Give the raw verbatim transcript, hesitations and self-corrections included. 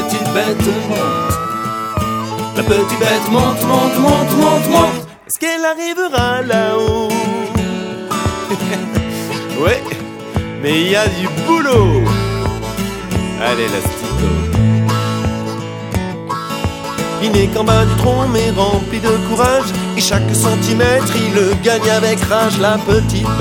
petite bête monte. La petite bête monte, monte, monte, monte, monte. Est-ce qu'elle arrivera là-haut? Ouais, mais il y a du boulot. Allez, l'astico. Il n'est qu'en bas du tronc, mais rempli de courage. Et chaque centimètre, il le gagne avec rage. La petite